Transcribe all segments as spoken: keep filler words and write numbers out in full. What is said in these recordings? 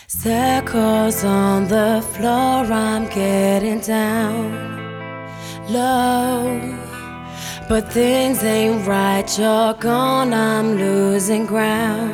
Circles on the floor, I'm getting down low, but things ain't right, you're gone, I'm losing ground.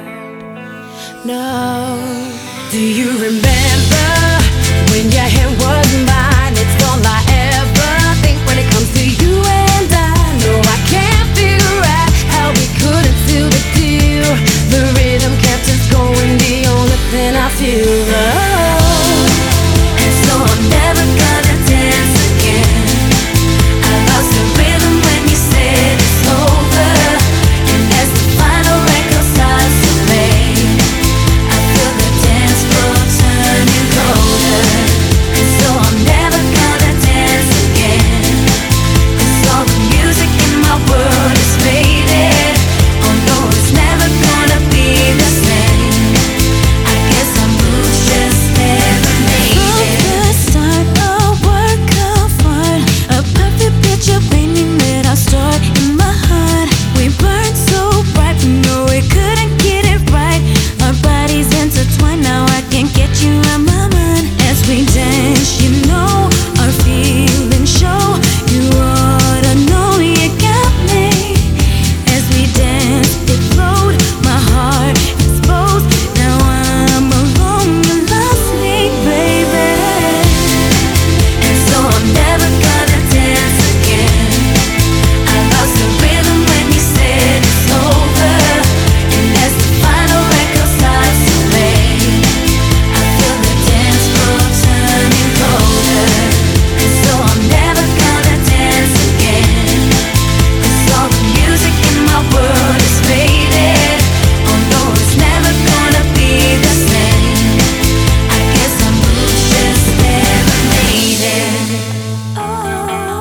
No, do you remember when your hand was mine? It's all I ever think when it comes to you and I. No, I can't figure out how we couldn't seal the deal. The rhythm kept us going, the only thing I feel. Oh, and so I'm never gonna dance again. I lost the rhythm when you said it's over, and as the final record starts to play, I feel the dance floor turning colder. And so I'm never gonna dance again, 'cause all the music in my world is faded. Oh no, it's never gonna be the same. I guess our moves just never made it. From the start, our work out fine. A perfect picture painting that I start in my heart. We burned so bright, we know we couldn't get it right. Our bodies intertwined, now I can't get you out my mind. As we dance, you know our feelings show. You ought to know you got me. As we dance, it flowed, my heart exposed. Now I'm alone, you lost me, baby. And so I'm never gonna dance again. I lost the rhythm when you said it's over, and as the final record starts to play, I feel the dance floor turning colder. And so I'm never gonna dance again, 'cause all the music in my world is faded. Oh no, it's never gonna be the same. I guess our moves just never made it. Oh,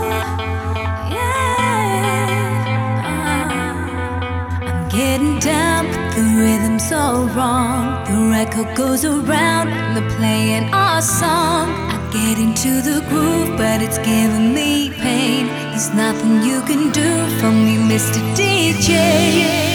yeah. I'm getting down, but the rhythm's all wrong. The record goes around and they're playing our song. I get into the groove, but it's giving me pain. There's nothing you can do for me, Mister D J.